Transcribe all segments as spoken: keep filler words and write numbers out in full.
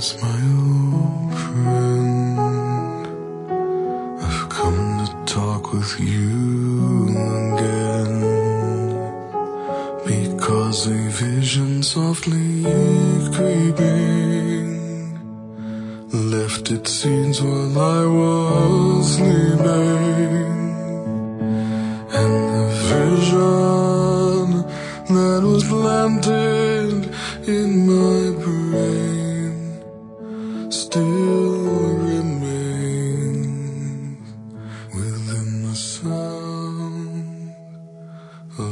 It's my old friend. I've come to talk with you again, because a vision softly creeping left its scenes while I was sleeping. And the vision that was planted in my brain still remains within the sound of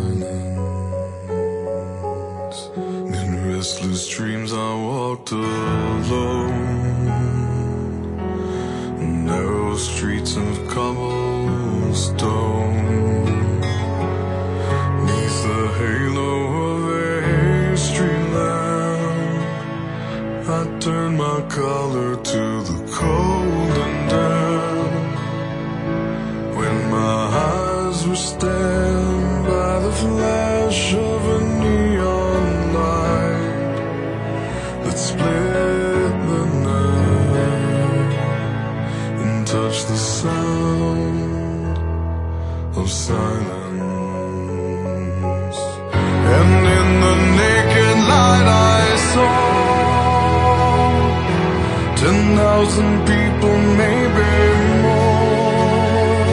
silence. In restless dreams I walked alone, narrow streets of cobblestone, neath the halo of a street lamp. I turned my collar to the cold and damp, when my eyes were stabbed by the flash of a neon light that split the night and touched the sound of silence. And in the naked light I saw ten thousand people, maybe more,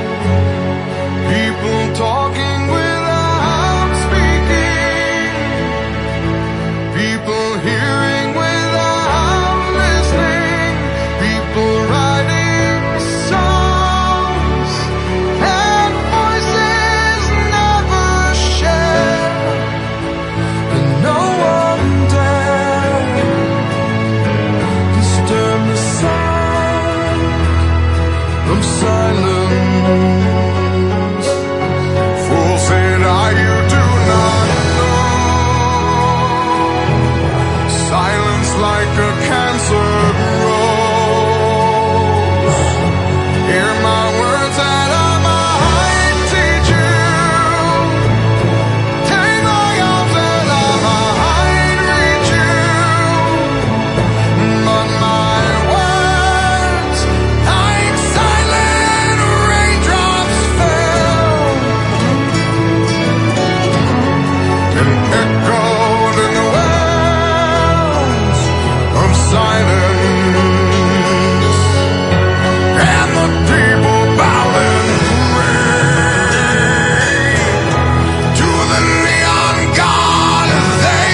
people talking without speaking, people hearing without listening, people writing songs and voices never shared, and no one dared disturb the sound of silence. Fool, said I, you do not know. Silence like a cancer grows. Hear my words that I might teach you. Take my arms that I might reach you. But my words, like silent raindrops, fell and echoed in the wells of silence. And the people bowed and prayed to the neon god they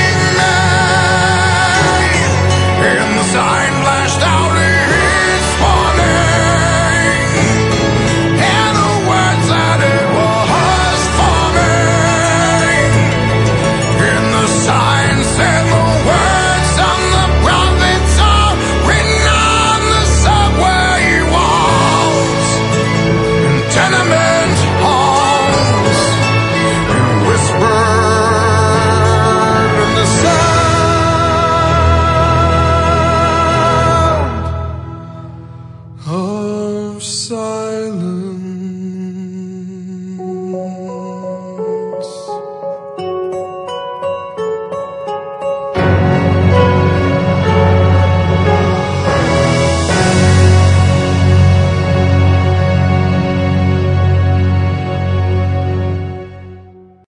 made. And the sign flashed out its warning, and the words that it was forming. And the sign said the words of the prophets are written on the subway walls and tenement halls, and whispered in the sound of silence.